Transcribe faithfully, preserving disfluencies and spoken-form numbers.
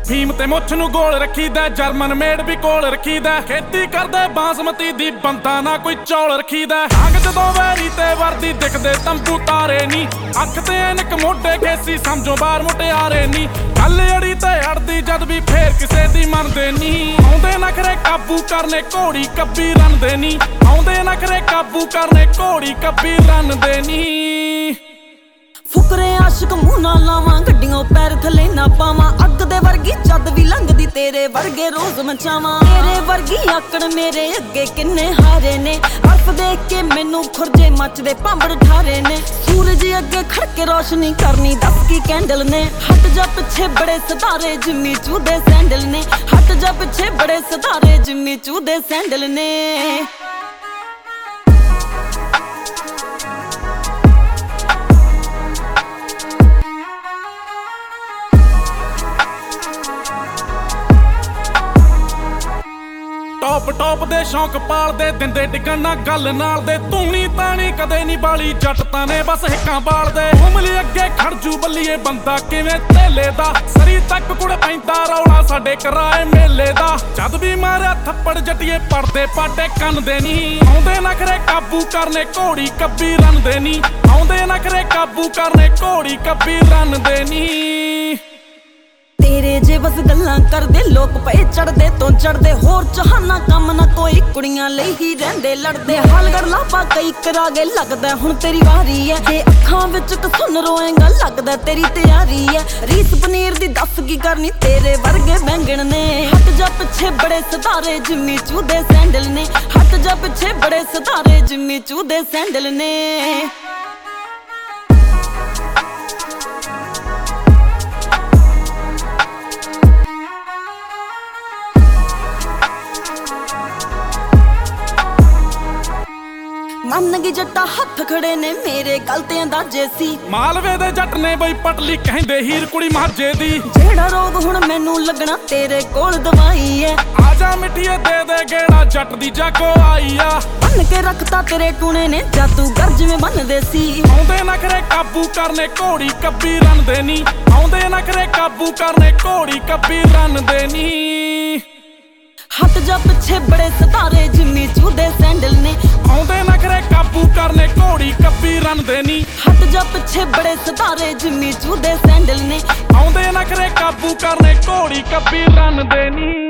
ਫੀਮ ਤੇ ਮੁੱਛ ਨੂੰ ਗੋਲ ਰੱਖੀਦਾ, German made ਵੀ ਕੋਲ ਰੱਖੀਦਾ। ਖੇਤੀ ਕਰਦੇ ਬਾਸਮਤੀ ਦੀ ਬੰਦਾ ਨਾ ਕੋਈ ਚੌਲ ਰੱਖੀਦਾ। ਅੰਗ ਜਦੋਂ ਵੈਰੀ ਤੇ ਵਰਦੀ ਦਿਖਦੇ ਤੰਬੂ ਤਾਰੇ ਨੀ, ਅੱਖ ਤੇ ਐਨਕ ਮੋਢੇ ਖੇਸੀ ਸਮਝੋ ਬਾਹਰ ਮੁਟਿਆਰੇ ਨੀ। ਗੱਲ ਅੜੀ ਤੇ ਅੜਦੀ ਜਦ ਵੀ ਫੇਰ ਕਿਸੇ ਦੀ ਮੰਨਦੇ ਨੀ। ਆਉਂਦੇ ਨਖਰੇ ਕਾਬੂ ਕਰਨੇ ਘੋੜੀ ਕੱਬੀ ਰੰਨਦੇ ਨੀ, ਆਉਂਦੇ ਨਖਰੇ ਕਾਬੂ ਕਰਨੇ ਘੋੜੀ ਕੱਬੀ ਰੰਨਦੇ ਨੀ। ਫੁਕਰੇ ਆਸ਼ਕ ਮੂੰਹ ਨਾ ਲਾਵਾਂ, ਗੱਡੀਆਂ ਪੈਰ ਥੱਲੇ ਨਾ ਪਾਵਾਂ। ਅੱਗ ਦੇ ਵਰਗੀ ਜਦ ਵੀ ਲੰਘਦੀ ਤੇਰੇ ਵਰਗੇ ਰੋਜ਼ ਮਚਾਵਾਂ। ਤੇਰੇ ਵਰਗੀ ਆਕੜ ਮੇਰੇ ਅੱਗੇ ਕਿੰਨੇ ਹਾਰੇ ਨੇ, ਅਰਫ ਦੇਖ ਕੇ ਮੈਨੂੰ ਖੁਰਜੇ ਮੱਚਦੇ ਭਾਂਬੜ ਠਾਰੇ ਨੇ। ਸੂਰਜ ਅੱਗੇ ਖੜ ਕੇ ਰੋਸ਼ਨੀ ਕਰਨੀ ਦੱਸ ਕੀ ਕੈਂਡਲ ਨੇ। ਹਟ ਜਾ ਪਿੱਛੇ ਬੜੇ ਸਿਤਾਰੇ ਜਿੰਮੀ ਚੂ ਦੇ ਸੈਂਡਲ ਨੇ, ਹਟ ਜਾ ਪਿੱਛੇ ਬੜੇ ਸਿਤਾਰੇ ਜਿੰਮੀ ਚੂ ਦੇ ਸੈਂਡਲ ਨੇ। ਟੌਪ ਟੌਪ ਦੇ ਸ਼ੌਂਕ ਪਾਲਦੇ, ਦਿੰਦੇ ਡਿੱਗਣ ਨਾ ਗੱਲ ਨਾਲ ਦੇ। ਤੂਣੀ ਤਾਣੀ ਕਦੇ ਨਹੀਂ ਬਾਲੀ, ਜੱਟ ਤਾਂ ਨੇ ਬਸ ਹਿੱਕਾਂ ਬਾਲਦੇ। ਉਮਲੀ ਅੱਗੇ ਖੜਜੂ ਬੱਲੀਏ ਬੰਦਾ ਕਿਵੇਂ ਧੇਲੇ ਦਾ, ਸਰੀ ਤੱਕ ਕੁੜ ਪੈਂਦਾ ਰੌਲਾ ਸਾਡੇ ਕਰਾਏ ਮੇਲੇ ਦਾ। ਜਦ ਵੀ ਮਾਰਿਆ ਥੱਪੜ ਜੱਟੀਏ ਪੜਦੇ ਪਾਟੇ ਕੰਨਦੇ ਨੀ, ਆਉਂਦੇ ਨਖਰੇ ਕਾਬੂ ਕਰਨੇ ਘੋੜੀ ਕੱਬੀ ਰੰਨਦੇ ਨੀ, ਆਉਂਦੇ ਨਖਰੇ ਕਾਬੂ ਕਰਨੇ ਘੋੜੀ ਕੱਬੀ ਰੰਨਦੇ ਨੀ। ਤੇਰੇ ਜੇ ਬਸ ਗੱਲਾਂ ਕਰਦੇ ਲੋਕ ਪਏ ਚੜਦੇ ਤੋਂ ਚੜਦੇ, ਹੋਰ ਚਾਹਨਾ ਕੰਮ ਨਾ ਕੋਈ ਕੁੜੀਆਂ ਲਈ ਹੀ ਰਹਿੰਦੇ ਲੜਦੇ। ਹਾਲਗੜ ਲਾਪਾ ਕਈ ਕਰਾ ਗਏ ਲੱਗਦਾ ਹੁਣ ਤੇਰੀ ਵਾਰੀ ਐ, ਜੇ ਅੱਖਾਂ ਵਿੱਚ ਕਸੁੰਨ ਰੋਏਗਾ ਲੱਗਦਾ ਤੇਰੀ ਤਿਆਰੀ ਐ। ਰੀਸ ਪਨੀਰ ਦੀ ਦੱਸ ਕੀ ਕਰਨੀ ਤੇਰੇ ਵਰਗੇ ਬੈਂਗਣ ਨੇ। ਹਟ ਜਾ ਪਿੱਛੇ ਬੜੇ ਸਿਤਾਰੇ ਜਿੰਮੀ ਚੂ ਦੇ ਸੈਂਡਲ ਨੇ, ਹਟ ਜਾ ਪਿੱਛੇ ਬੜੇ ਸਿਤਾਰੇ ਜਿੰਮੀ ਚੂ ਦੇ ਸੈਂਡਲ ਨੇ। ਮੰਨ ਗਈ ਜੱਟਾ ਹੱਥ ਖੜੇ ਨੇ ਮੇਰੇ ਗਲ ਤੇ ਅੰਦਾਜ਼ੇ ਸੀ। ਮਾਲਵੇ ਦੇ ਜੱਟ ਨੇ ਬਈ ਪਟਲੀ ਕਹਿੰਦੇ ਹੀਰ ਕੁੜੀ ਮਾਝੇ ਦੀ। ਜਿਹੜਾ ਰੋਗ ਹੁਣ ਮੈਨੂੰ ਲੱਗਣਾ ਤੇਰੇ ਕੋਲ ਦਵਾਈ ਐ, ਆਜਾ ਮਿੱਠੀਏ ਦੇ ਦੇ ਗੇੜਾ ਜੱਟ ਦੀ ਜਾਗੋ ਆਈ ਆ। ਬੰਨ ਕੇ ਰੱਖਤਾ ਤੇਰੇ ਟੂਣੇ ਨੇ ਜਾਦੂਗਰ ਜਿਵੇਂ ਬੰਨਦੇ ਸੀ। ਆਉਂਦੇ ਨਖਰੇ ਕਾਬੂ ਕਰਨੇ ਘੋੜੀ ਕੱਬੀ ਰੰਨਦੇ ਨੀ, ਆਉਂਦੇ ਨਖਰੇ ਕਾਬੂ ਕਰਨੇ ਘੋੜੀ ਕੱਬੀ ਰੰਨਦੇ ਨੀ। ਹਟ ਜਾ ਪਿੱਛੇ ਬੜੇ ਸਿਤਾਰੇ ਜਿੰਮੀ ਚੂ ਦੇ ਸੈਂਡਲ ਨੇ, ਆਉਂਦੇ ਨਖਰੇ ਕਾਬੂ ਕਰਨੇ ਘੋੜੀ ਕੱਬੀ ਰੰਨਦੇ ਨੀ। ਹਟ ਜਾ ਪਿੱਛੇ ਬੜੇ ਸਿਤਾਰੇ ਜਿੰਮੀ ਚੂ ਦੇ ਸੈਂਡਲ ਨੇ, ਆਉਂਦੇ ਨਖਰੇ ਕਾਬੂ ਕਰਨੇ ਘੋੜੀ ਕੱਬੀ ਰੰਨਦੇ ਨੀ।